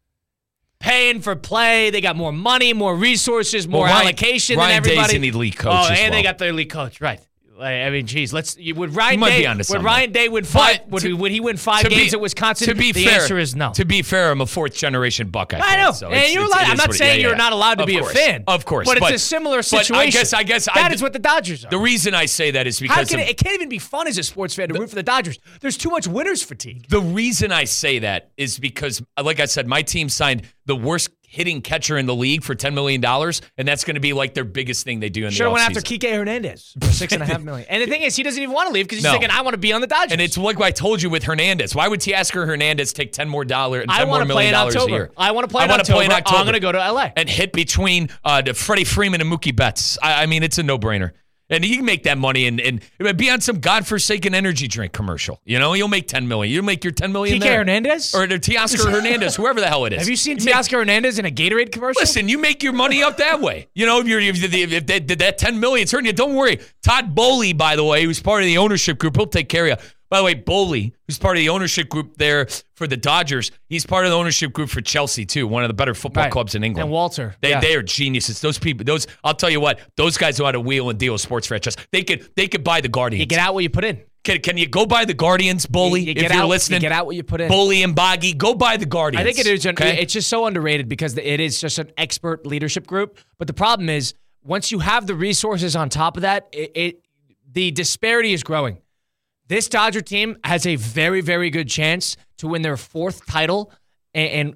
Paying for play. They got more money, more resources, more allocation than everybody. Ryan Day's an elite coach as well. They got their elite coach, right. I mean, geez, would Ryan Day win 5? Would he win 5 games at Wisconsin? The answer is no. To be fair, I'm a 4th-generation Buckeye fan. I know, so and you're allowed. I'm not saying you're not allowed to be a fan. Of course, but it's a similar situation. I guess that is what the Dodgers are. The reason I say that is because it can't even be fun as a sports fan to root for the Dodgers. There's too much winner's fatigue. The reason I say that is because, like I said, my team signed the worst hitting catcher in the league for $10 million, and that's going to be like their biggest thing they do in the offseason. Sure went after Kike Hernandez for $6.5 million. And the thing is, he doesn't even want to leave because he's thinking, I want to be on the Dodgers. And it's like I told you with Hernandez. Why would Teoscar Hernandez take $10 more million a year? I want to play in October. I'm going to go to L.A. and hit between Freddie Freeman and Mookie Betts. I mean, it's a no-brainer. And you can make that money and be on some godforsaken energy drink commercial. You know, you'll make $10 million. You'll make your $10 million Kike Hernandez? Or Teoscar Hernandez, whoever the hell it is. Have you seen Teoscar Hernandez in a Gatorade commercial? Listen, you make your money up that way. You know, if that $10 million is hurting you, don't worry. Todd Bowley, by the way, who's part of the ownership group, he'll take care of you. By the way, Bowley, who's part of the ownership group there for the Dodgers, he's part of the ownership group for Chelsea, too, one of the better football clubs in England. And Walter. They are geniuses. Those people, I'll tell you what, those guys know how to wheel and deal with sports franchise. They could buy the Guardians. You get out what you put in. Can you go buy the Guardians, Bowley, if you're listening? You get out what you put in. Bowley and Boggy, go buy the Guardians. I think it is. It's just so underrated because it is just an expert leadership group. But the problem is, once you have the resources on top of that, the disparity is growing. This Dodger team has a very, very good chance to win their fourth title in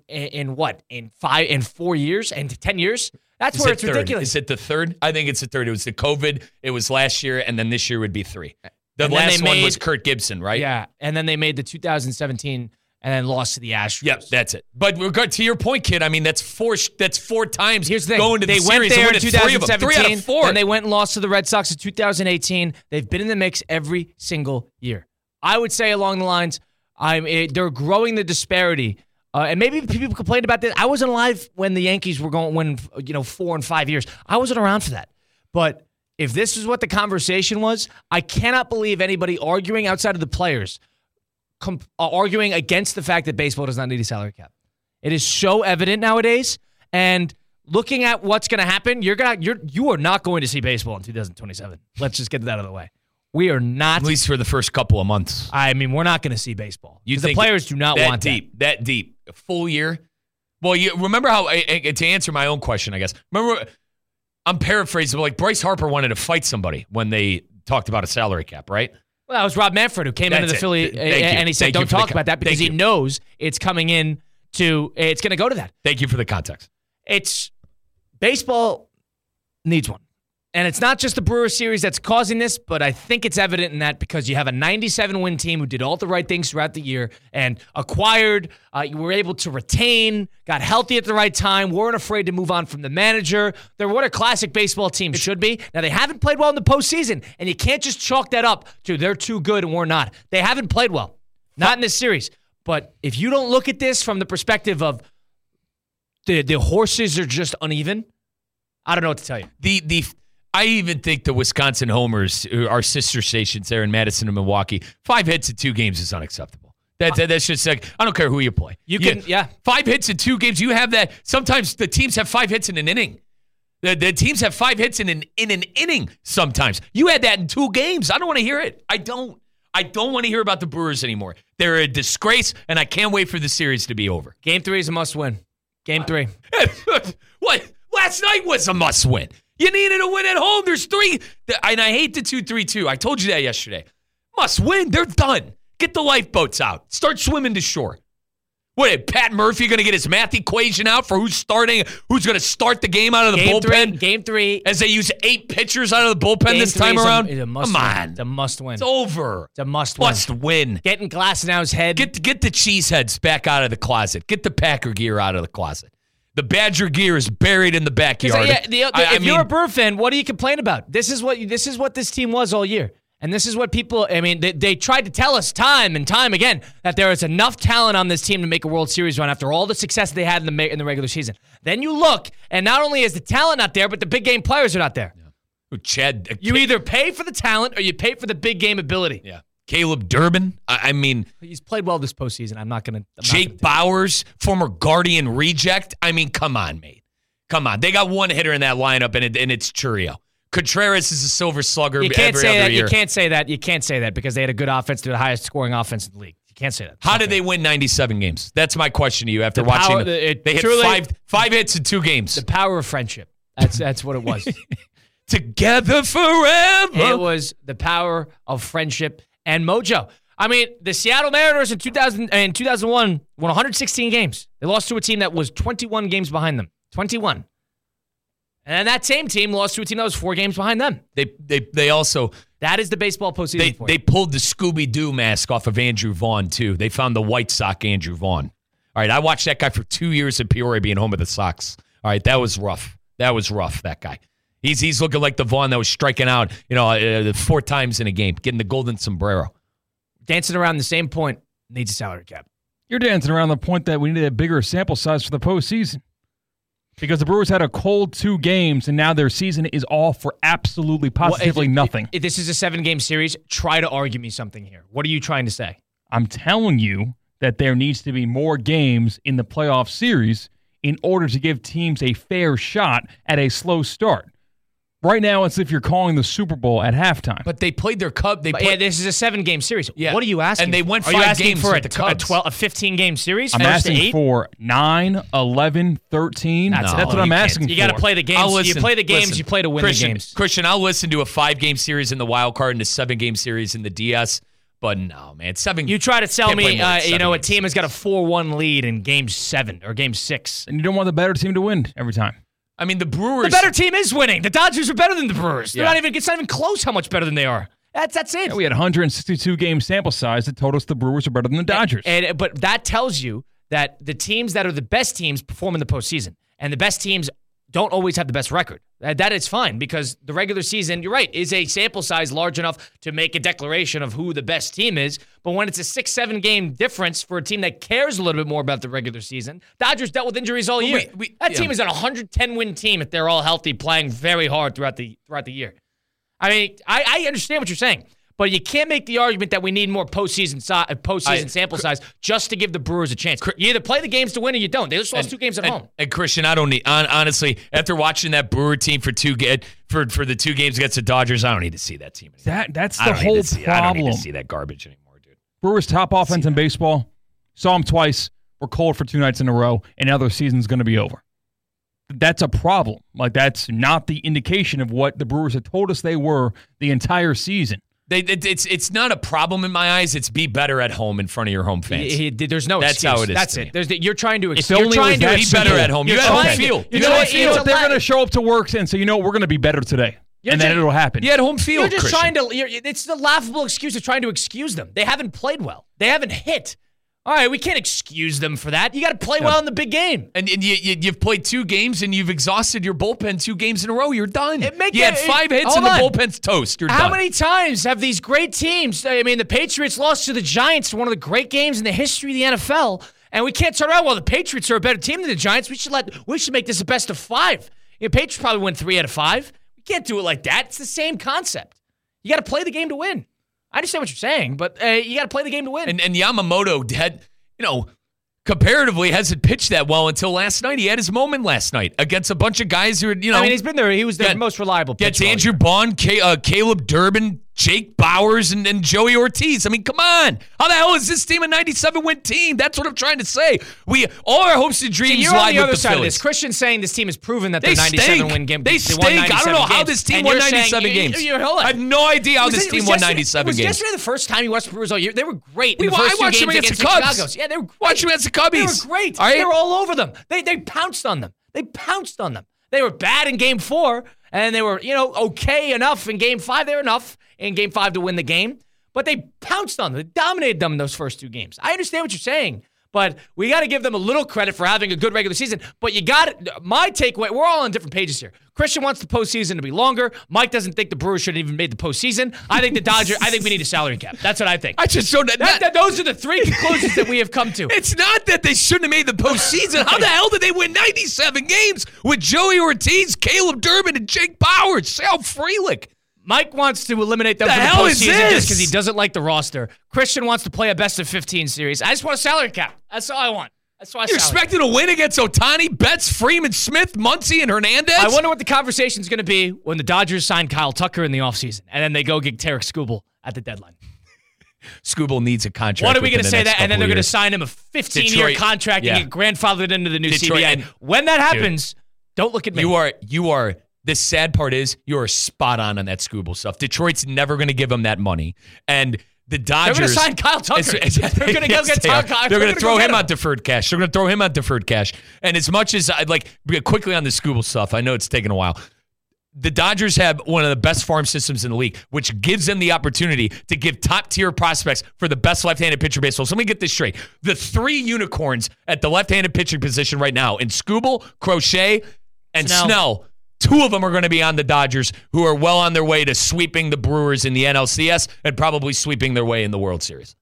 4 years and 10 years. That's where it's ridiculous. Is it the third? I think it's the third. It was the COVID. It was last year, and then this year would be 3. The last one was Kurt Gibson, right? Yeah, and then they made the 2017 and then lost to the Astros. Yep, that's it. But to your point, kid, I mean, that's four times. Here's the thing. Going to they the went series there and in winning 3 2017, out of 4. and they went and lost to the Red Sox in 2018. They've been in the mix every single year. I would say along the lines, they're growing the disparity. And maybe people complained about this. I wasn't alive when the Yankees were going to win 4 and 5 years. I wasn't around for that. But if this is what the conversation was, I cannot believe anybody arguing outside of the players arguing against the fact that baseball does not need a salary cap. It is so evident nowadays. And looking at what's going to happen, you are not going to see baseball in 2027. Let's just get that out of the way. We are not. At least for the first couple of months. I mean, we're not going to see baseball. The players do not want that deep. A full year. Well, you remember how, to answer my own question, I guess. Remember, I'm paraphrasing, but like Bryce Harper wanted to fight somebody when they talked about a salary cap, right? Well, that was Rob Manfred who came into the Philly and he said, don't talk about that because he knows it's coming in it's going to go to that. Thank you for the context. Baseball needs one. And it's not just the Brewers series that's causing this, but I think it's evident in that because you have a 97-win team who did all the right things throughout the year and acquired, you were able to retain, got healthy at the right time, weren't afraid to move on from the manager. They're what a classic baseball team should be. Now, they haven't played well in the postseason, and you can't just chalk that up to they're too good and we're not. They haven't played well. Not in this series. But if you don't look at this from the perspective of the horses are just uneven, I don't know what to tell you. I even think the Wisconsin Homers, our sister stations there in Madison and Milwaukee, 5 hits in 2 games is unacceptable. That's just like, I don't care who you play. 5 hits in 2 games, you have that. Sometimes the teams have 5 hits in an inning. The teams have 5 hits in an inning sometimes. You had that in 2 games. I don't want to hear it. I don't want to hear about the Brewers anymore. They're a disgrace, and I can't wait for the series to be over. Game 3 is a must-win. Game 3. What? Last night was a must-win. You needed a win at home. There's 3. And I hate the 2-3-2. I told you that yesterday. Must win. They're done. Get the lifeboats out. Start swimming to shore. What, Pat Murphy going to get his math equation out for who's going to start the game out of the bullpen? Game 3. As they use 8 pitchers out of the bullpen this time around? Come on. It's a must-win. It's over. It's a must-win. Must-win. Getting Glasnow's head. Get the cheeseheads back out of the closet. Get the Packer gear out of the closet. The Badger gear is buried in the backyard. If you're a Brewer fan, what do you complain about? This is what this team was all year. And this is what people, they tried to tell us time and time again that there is enough talent on this team to make a World Series run after all the success they had in the regular season. Then you look, and not only is the talent not there, but the big game players are not there. Yeah. You either pay for the talent or you pay for the big game ability. Yeah. Caleb Durbin. He's played well this postseason. I'm not going to. Jake Bauers, former Guardian reject. Come on, mate. Come on. They got one hitter in that lineup, and it's Churio. Contreras is a silver slugger every other year. You can't say that. You can't say that because they had a good offense. They're the highest scoring offense in the league. You can't say that. How did they win 97 games? That's my question to you after watching. They hit five hits in 2 games. The power of friendship. That's what it was. Together forever. It was the power of friendship and mojo. The Seattle Mariners in 2001 won 116 games. They lost to a team that was 21 games behind them. 21. And that same team lost to a team that was 4 games behind them. They also... That is the baseball postseason. They pulled the Scooby-Doo mask off of Andrew Vaughn, too. They found the White Sox Andrew Vaughn. All right, I watched that guy for 2 years in Peoria being home with the Sox. All right, that was rough. That guy. He's looking like the Vaughn that was striking out 4 times in a game, getting the golden sombrero. Dancing around the same point needs a salary cap. You're dancing around the point that we need a bigger sample size for the postseason. Because the Brewers had a cold 2 games, and now their season is off for absolutely positively nothing. If this is a 7-game series, try to argue me something here. What are you trying to say? I'm telling you that there needs to be more games in the playoff series in order to give teams a fair shot at a slow start. Right now, it's if you're calling the Super Bowl at halftime. But they played their Cubs. This is a 7-game series. Yeah. What are you asking? And they went 5 games for with the Cubs. a 15-game series? I'm asking for 9, 11, 13. That's what I'm asking for. You got to play the games. You play the games. You play to win the games. Christian, I'll listen to a 5-game series in the wild card and a 7-game series in the DS. But no, man, 7. You try to sell Can't play me, more than 7 a games. team has got a 4-1 lead in Game 7 or Game 6. And you don't want the better team to win every time. I mean, the Brewers. The better team is winning. The Dodgers are better than the Brewers. Yeah. It's not even close how much better than they are. That's it. Yeah, we had 162 game sample size that told us the Brewers are better than the Dodgers. But that tells you that the teams that are the best teams perform in the postseason, and the best teams don't always have the best record. That is fine because the regular season, you're right, is a sample size large enough to make a declaration of who the best team is. But when it's a 6-7 game difference for a team that cares a little bit more about the regular season, Dodgers dealt with injuries all year. That team is an 110-win team if they're all healthy, playing very hard throughout the year. I mean, I understand what you're saying, but you can't make the argument that we need more postseason sample size just to give the Brewers a chance. You either play the games to win or you don't. They just lost 2 games at home. And Christian, I don't need honestly after watching that Brewer team for the 2 games against the Dodgers, I don't need to see that team anymore. That's the whole problem. I don't need to see that garbage anymore, dude. Brewers' top offense in baseball. Saw them twice. Were cold for 2 nights in a row, and now their season's going to be over. That's a problem. Like, that's not the indication of what the Brewers had told us they were the entire season. It's not a problem in my eyes. It's be better at home in front of your home fans. There's no That's excuse. how it is. That's to it. me. You're trying to If you're only trying it was to that Be simple. better at home. You got home field. You know what? They're going to show up to work and say, you know what, we're going to be better today. And then it'll happen. You had home field, You're just Christian. trying to. It's the laughable excuse of trying to excuse them. They haven't played well. They haven't hit. All right, we can't excuse them for that. You got to play well in the big game. And you've played 2 games and you've exhausted your bullpen 2 games in a row. You're done. You had 5 hits and the bullpen's toast. You're done. How many times have these great teams? I mean, the Patriots lost to the Giants, one of the great games in the history of the NFL, and we can't turn around. Well, the Patriots are a better team than the Giants. We should make this a best of 5. Patriots probably win 3 out of 5. We can't do it like that. It's the same concept. You got to play the game to win. I understand what you're saying, but you got to play the game to win. And Yamamoto had, comparatively hasn't pitched that well until last night. He had his moment last night against a bunch of guys who, I mean, he's been there. He was the most reliable pitcher. Gets Andrew Bond, Caleb Durbin, Jake Bowers, and Joey Ortiz. I mean, come on. How the hell is this team a 97-win team? That's what I'm trying to say. All our hopes and dreams you're lie on the with other the side Phillies. of this. Christian's saying this team has proven that They they're 97-win game. They stink. I don't know how this team won 97 games. Hold on. I have no idea how this team won 97 games. Was yesterday the first time you watched the Brewers all year? They were great. I watched them against the Cubs. Chicago. Yeah, they were great. Watch them against the Cubbies. They were great. All right? They were all over them. They pounced on them. They were bad in Game 4, and they were okay enough in Game 5. They were enough in Game 5 to win the game, but they pounced on them. They dominated them in those first 2 games. I understand what you're saying, but we got to give them a little credit for having a good regular season. But my takeaway, we're all on different pages here. Christian wants the postseason to be longer. Mike doesn't think the Brewers should have even made the postseason. I think I think we need a salary cap. That's what I think. I just don't. Those are the 3 conclusions that we have come to. It's not that they shouldn't have made the postseason. How the hell did they win 97 games with Joey Ortiz, Caleb Durbin, and Jake Bowers? Sal Frelick. Mike wants to eliminate them The from the hell is postseason this? just because he doesn't like the roster. Christian wants to play a best of 15 series. I just want a salary cap. That's all I want. That's why You're expecting a win against Ohtani, Betts, Freeman, Smith, Muncy, and Hernandez? I wonder what the conversation is going to be when the Dodgers sign Kyle Tucker in the offseason, and then they go get Tarek Skubal at the deadline. Skubal needs a contract. What are we going to say that? And then they're going to years. sign him a 15-year contract and get grandfathered into the new Detroit, CBA. and- When that happens, don't look at me. You are. The sad part is you are spot on that Skubal stuff. Detroit's never going to give him that money, and the Dodgers. They're going to sign Kyle Tucker. They're going to go get Tucker. They're going to throw him on deferred cash. They're going to throw him on deferred cash. And as much as I'd like quickly on the Skubal stuff, I know it's taken a while. The Dodgers have one of the best farm systems in the league, which gives them the opportunity to give top-tier prospects for the best left-handed pitcher baseball. So let me get this straight. The 3 unicorns at the left-handed pitching position right now in Skubal, Crochet, and Snell. 2 of them are going to be on the Dodgers, who are well on their way to sweeping the Brewers in the NLCS and probably sweeping their way in the World Series.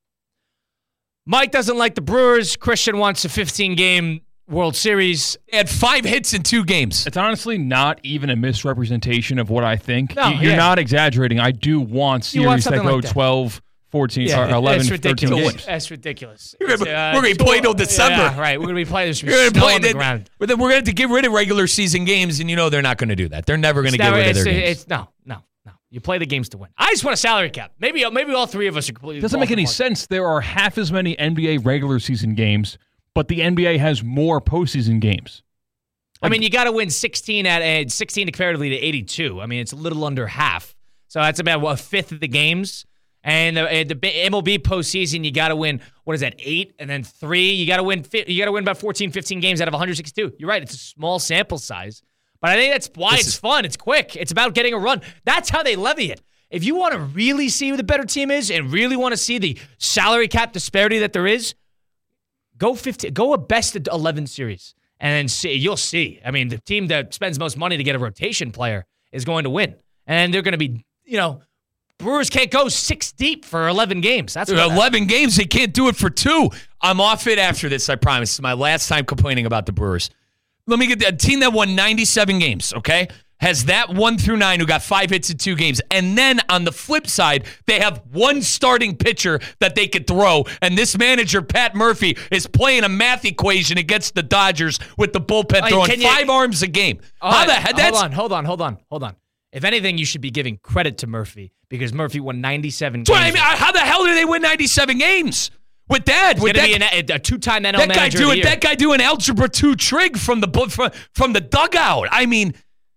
Mike doesn't like the Brewers. Christian wants a 15-game World Series. They had 5 hits in 2 games. It's honestly not even a misrepresentation of what I think. No, You're not exaggerating. I do want series that go like that. 12, 14, or 11, 13 games. That's ridiculous. We're going to be playing till December. Yeah, right. We're going to be playing this You're snow play on the ground. But then we're going to have to get rid of regular season games, and they're not going to do that. They're never going to get rid of their games. No. You play the games to win. I just want a salary cap. Maybe all 3 of us are completely. Doesn't make any sense. There are half as many NBA regular season games, but the NBA has more postseason games. I mean, you got to win 16 comparatively to 82. I mean, it's a little under half. So that's about a fifth of the games. And the MLB postseason, you got to win, 8 and then 3. You got to win about 14, 15 games out of 162. You're right. It's a small sample size. But I think that's why it's fun. It's quick. It's about getting a run. That's how they levy it. If you want to really see who the better team is and really want to see the salary cap disparity that there is, go a best of 11 series. And then you'll see. I mean, the team that spends most money to get a rotation player is going to win. And they're going to be, Brewers can't go 6 deep for 11 games. That's 11 games. They can't do it for 2. I'm off it after this, I promise. It's my last time complaining about the Brewers. Let me get a team that won 97 games, okay? Has that 1 through 9 who got 5 hits in 2 games. And then on the flip side, they have one starting pitcher that they could throw. And this manager, Pat Murphy, is playing a math equation against the Dodgers with the bullpen throwing 5 arms a game. How the heck? Hold on. If anything, you should be giving credit to Murphy because Murphy won 97 games. I mean, how the hell did they win 97 games? With that, be a 2-time NL manager. That guy doing algebra 2 trig from the dugout. I mean,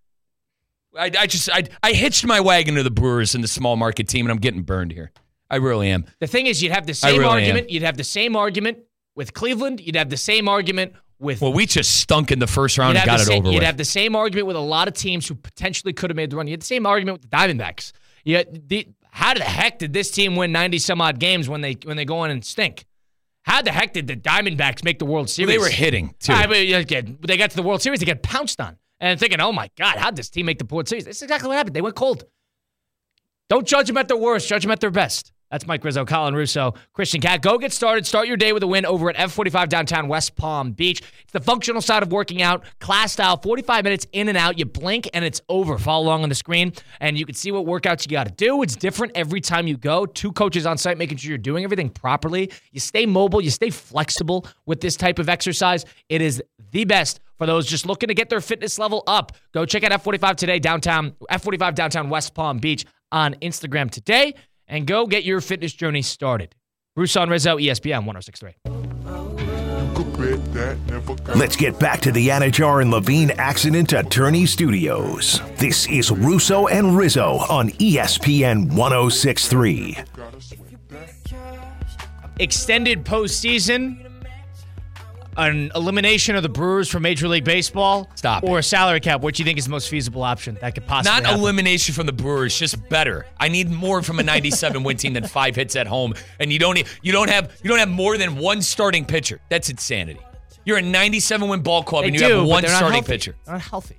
I hitched my wagon to the Brewers and the small market team, and I'm getting burned here. I really am. The thing is, you'd have the same argument. You'd have the same argument with Cleveland. You'd have the same argument with. Well, we just stunk in the first round and got it over with. You'd have the same argument with a lot of teams who potentially could have made the run. You had the same argument with the Diamondbacks. How the heck did this team win 90-some-odd games when they go in and stink? How the heck did the Diamondbacks make the World Series? Well, they were hitting, too. They got to the World Series, they got pounced on. And thinking, oh, my God, how did this team make the World Series? That's exactly what happened. They went cold. Don't judge them at their worst. Judge them at their best. That's Mike Rizzo, Colin Russo, Christian Cat. Go get started. Start your day with a win over at F45 downtown West Palm Beach. It's the functional side of working out, class style, 45 minutes in and out. You blink and it's over. Follow along on the screen and you can see what workouts you got to do. It's different every time you go. 2 coaches on site making sure you're doing everything properly. You stay mobile. You stay flexible with this type of exercise. It is the best for those just looking to get their fitness level up. Go check out F45 today, F45 downtown West Palm Beach on Instagram today. And go get your fitness journey started. Russo and Rizzo, ESPN 106.3. Let's get back to the Anajar and Levine Accident Attorney Studios. This is Russo and Rizzo on ESPN 106.3. Extended postseason, an elimination of the Brewers from Major League Baseball, or a salary cap. What do you think is the most feasible option that could possibly happen? Elimination from the Brewers, just better. I need more from a 97 win team than 5 hits at home, and you don't have more than one starting pitcher. That's insanity. You're a 97 win ball club, and you have one starting pitcher. They're not healthy.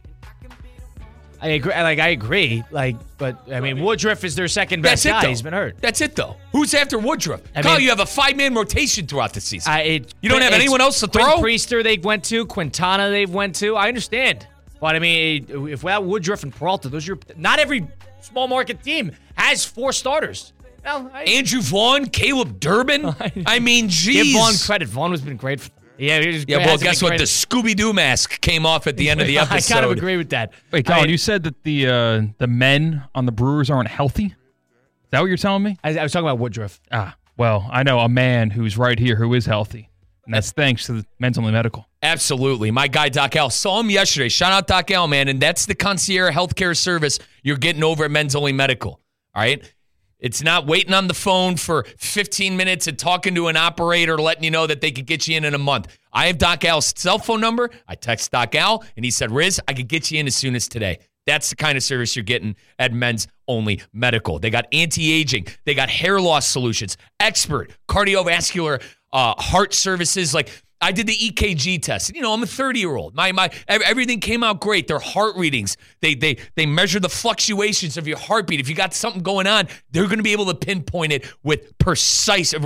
I agree. But I mean, Woodruff is their second best guy. He's been hurt. That's it, though. Who's after Woodruff? Kyle, you have a 5-man rotation throughout the season. You don't have anyone else to throw? Priester they've went to. Quintana they've went to. I understand. But, I mean, if without Woodruff and Peralta, not every small market team has 4 starters. Andrew Vaughn, Caleb Durbin. I mean, geez. Give Vaughn credit. Vaughn has been great. Well, guess what? The Scooby-Doo mask came off at the end of the episode. I kind of agree with that. Wait, Colin, you said that the men on the Brewers aren't healthy? Is that what you're telling me? I was talking about Woodruff. Well, I know a man who's right here who is healthy, and that's thanks to the Men's Only Medical. Absolutely. My guy, Doc Al, saw him yesterday. Shout out Doc Al, man, and that's the concierge healthcare service you're getting over at Men's Only Medical, all right? It's not waiting on the phone for 15 minutes and talking to an operator letting you know that they could get you in a month. I have Doc Al's cell phone number. I text Doc Al, and he said, Riz, I could get you in as soon as today. That's the kind of service you're getting at Men's Only Medical. They got anti-aging. They got hair loss solutions, expert cardiovascular heart services. Like, I did the EKG test. You know, I'm a 30-year-old. My everything came out great. Their heart readings, they measure the fluctuations of your heartbeat. If you got something going on, they're going to be able to pinpoint it with precision.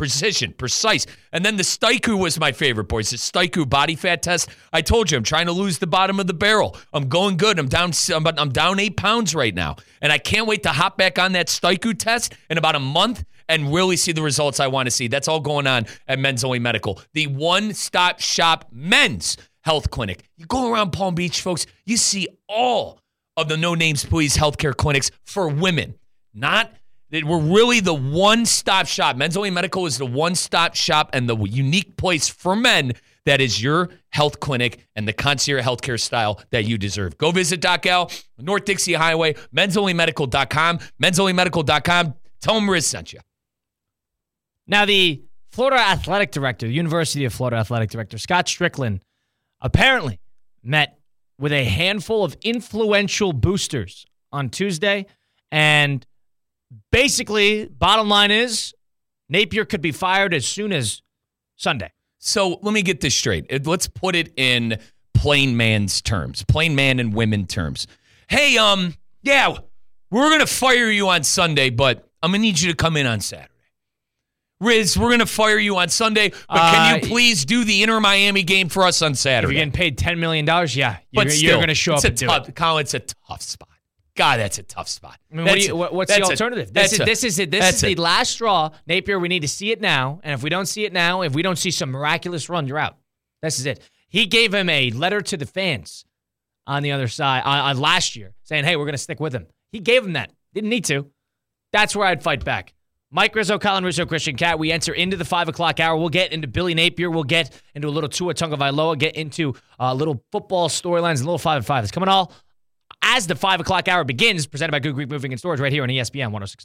And then the Staiku was my favorite, boys. The Staiku body fat test. I told you I'm trying to lose the bottom of the barrel. I'm going good. I'm down 8 pounds right now, and I can't wait to hop back on that Staiku test in about a month and really see the results I want to see. That's all going on at Men's Only Medical, the one-stop shop men's health clinic. You go around Palm Beach, folks, you see all of the No Names Please healthcare clinics for women. We're really the one-stop shop. Men's Only Medical is the one-stop shop and the unique place for men that is your health clinic and the concierge healthcare style that you deserve. Go visit Doc Al, North Dixie Highway, mensonlymedical.com, mensonlymedical.com. Tell him Riz sent you. Now, the Florida Athletic Director, the University of Florida Athletic Director, Scott Strickland, apparently met with a handful of influential boosters on Tuesday. And basically, bottom line is, Napier could be fired as soon as Sunday. So let me get this straight. Let's put it in plain man's terms, plain man and women terms. Hey, yeah, we're going to fire you on Sunday, but I'm going to need you to come in on Saturday. Riz, we're going to fire you on Sunday, but can you please do the Inter-Miami game for us on Saturday? If you're getting paid $10 million, yeah, you're going to show up and do it. Colin, it's a tough spot. God, that's a tough spot. I mean, what's the alternative? This is it. This is the last straw. Napier, we need to see it now. And if we don't see it now, if we don't see some miraculous run, you're out. This is it. He gave him a letter to the fans on the other side last year saying, hey, we're going to stick with him. He gave him that. Didn't need to. That's where I'd fight back. Mike Rizzo, Colin Russo, Christian Cat. We enter into the 5 o'clock hour. We'll get into Billy Napier. We'll get into a little Tua Tagovailoa, get into little football storylines and little 5 and 5. It's coming all as the 5 o'clock hour begins, presented by Good Greek Moving and Storage right here on ESPN 106.3.